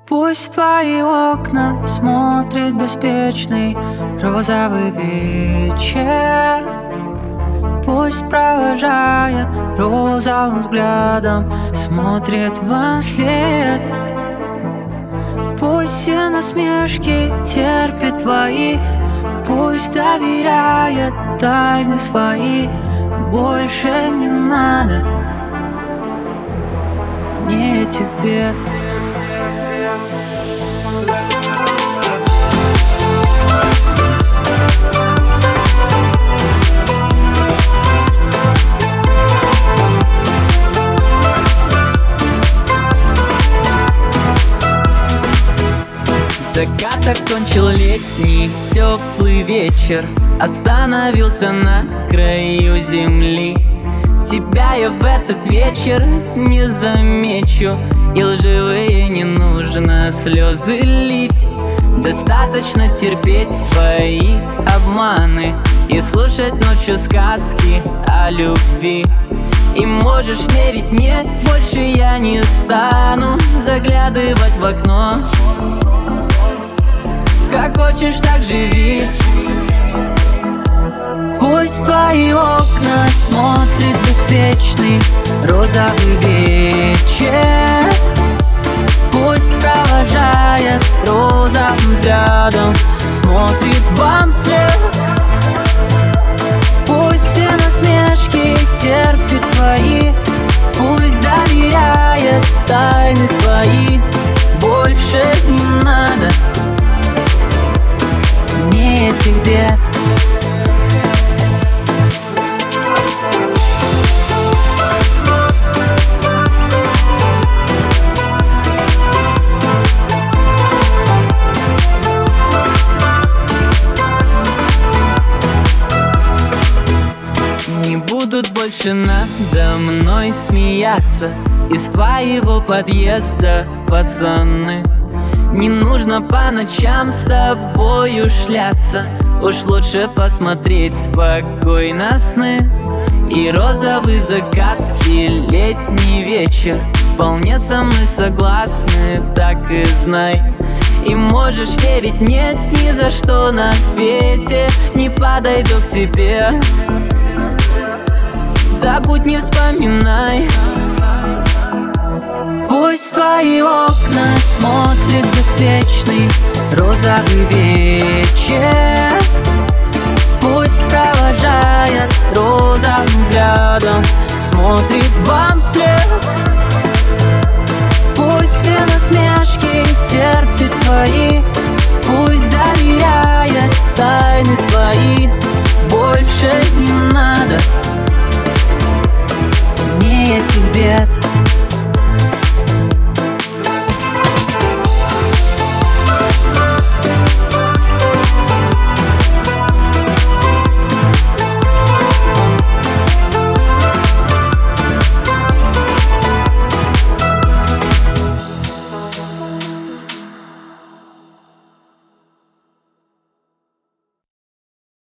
Пусть твои окна смотрит беспечный розовый вечер. Пусть провожает розовым взглядом, смотрит вам вслед. Пусть все насмешки терпит твои, пусть доверяет тайны свои. Больше не надо ни этих бед. Закат окончил летний теплый вечер, остановился на краю земли. Тебя я в этот вечер не замечу, и лживые не нужно слезы лить. Достаточно терпеть твои обманы и слушать ночью сказки о любви. И можешь верить, нет, больше я не стану заглядывать в окно. Как хочешь, так живи. Пусть твои окна смотрит беспечный розовый вечер. Пусть провожает розовым взглядом, смотрит вам вслед. Пусть все насмешки терпит твои, пусть доверяет тайны свои. Больше не надо ни этих бед. Не будут больше надо мной смеяться из твоего подъезда, пацаны. Не нужно по ночам с тобою шляться, уж лучше посмотреть спокойно сны. И розовый закат, и летний вечер вполне со мной согласны, так и знай. И можешь верить, нет, ни за что на свете не подойду к тебе. Забудь, не вспоминай. Пусть твои окна смотрит беспечный розовый вечер. Пусть провожает розовым взглядом, смотрит вам вслед.